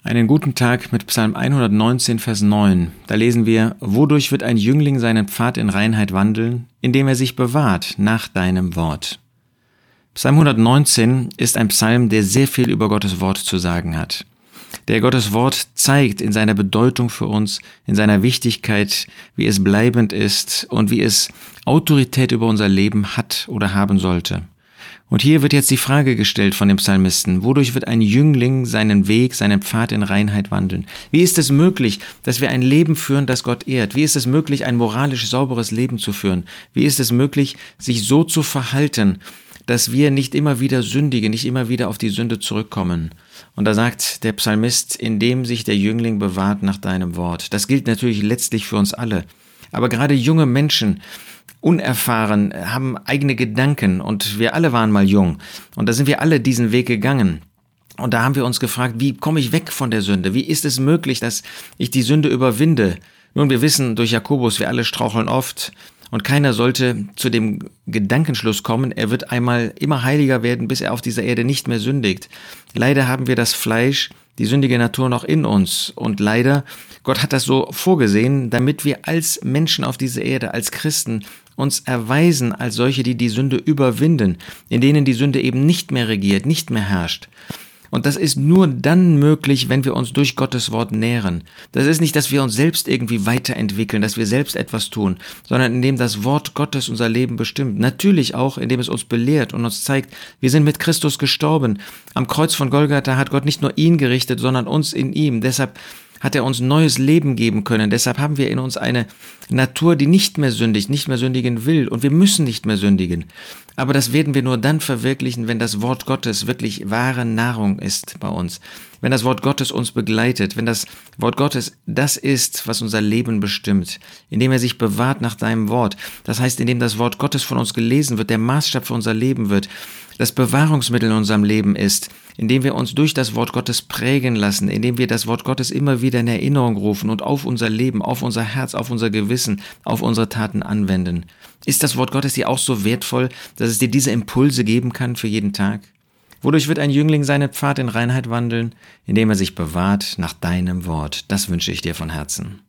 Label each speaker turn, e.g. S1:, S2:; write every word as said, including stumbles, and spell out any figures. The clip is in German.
S1: Einen guten Tag mit Psalm hundertneunzehn, Vers neun. Da lesen wir: Wodurch wird ein Jüngling seinen Pfad in Reinheit wandeln, indem er sich bewahrt nach deinem Wort. Psalm hundertneunzehn ist ein Psalm, der sehr viel über Gottes Wort zu sagen hat. Der Gottes Wort zeigt in seiner Bedeutung für uns, in seiner Wichtigkeit, wie es bleibend ist und wie es Autorität über unser Leben hat oder haben sollte. Und hier wird jetzt die Frage gestellt von dem Psalmisten: Wodurch wird ein Jüngling seinen Weg, seinen Pfad in Reinheit wandeln? Wie ist es möglich, dass wir ein Leben führen, das Gott ehrt? Wie ist es möglich, ein moralisch sauberes Leben zu führen? Wie ist es möglich, sich so zu verhalten, dass wir nicht immer wieder sündigen, nicht immer wieder auf die Sünde zurückkommen? Und da sagt der Psalmist: Indem sich der Jüngling bewahrt nach deinem Wort. Das gilt natürlich letztlich für uns alle. Aber gerade junge Menschen, unerfahren, haben eigene Gedanken, und wir alle waren mal jung. Und da sind wir alle diesen Weg gegangen. Und da haben wir uns gefragt: Wie komme ich weg von der Sünde? Wie ist es möglich, dass ich die Sünde überwinde? Nun, wir wissen durch Jakobus, wir alle straucheln oft. Und keiner sollte zu dem Gedankenschluss kommen, er wird einmal immer heiliger werden, bis er auf dieser Erde nicht mehr sündigt. Leider haben wir das Fleisch, die sündige Natur noch in uns. Und leider, Gott hat das so vorgesehen, damit wir als Menschen auf dieser Erde, als Christen, uns erweisen als solche, die die Sünde überwinden, in denen die Sünde eben nicht mehr regiert, nicht mehr herrscht. Und das ist nur dann möglich, wenn wir uns durch Gottes Wort nähren. Das ist nicht, dass wir uns selbst irgendwie weiterentwickeln, dass wir selbst etwas tun, sondern indem das Wort Gottes unser Leben bestimmt. Natürlich auch, indem es uns belehrt und uns zeigt, wir sind mit Christus gestorben. Am Kreuz von Golgatha hat Gott nicht nur ihn gerichtet, sondern uns in ihm. Deshalb hat er uns neues Leben geben können. Deshalb haben wir in uns eine Natur, die nicht mehr sündigt, nicht mehr sündigen will. Und wir müssen nicht mehr sündigen. Aber das werden wir nur dann verwirklichen, wenn das Wort Gottes wirklich wahre Nahrung ist bei uns. Wenn das Wort Gottes uns begleitet, wenn das Wort Gottes das ist, was unser Leben bestimmt, indem er sich bewahrt nach deinem Wort. Das heißt, indem das Wort Gottes von uns gelesen wird, der Maßstab für unser Leben wird, das Bewahrungsmittel in unserem Leben ist, indem wir uns durch das Wort Gottes prägen lassen, indem wir das Wort Gottes immer wieder in Erinnerung rufen und auf unser Leben, auf unser Herz, auf unser Gewissen, auf unsere Taten anwenden. Ist das Wort Gottes dir auch so wertvoll, dass es dir diese Impulse geben kann für jeden Tag? Wodurch wird ein Jüngling seinen Pfad in Reinheit wandeln? Indem er sich bewahrt nach deinem Wort. Das wünsche ich dir von Herzen.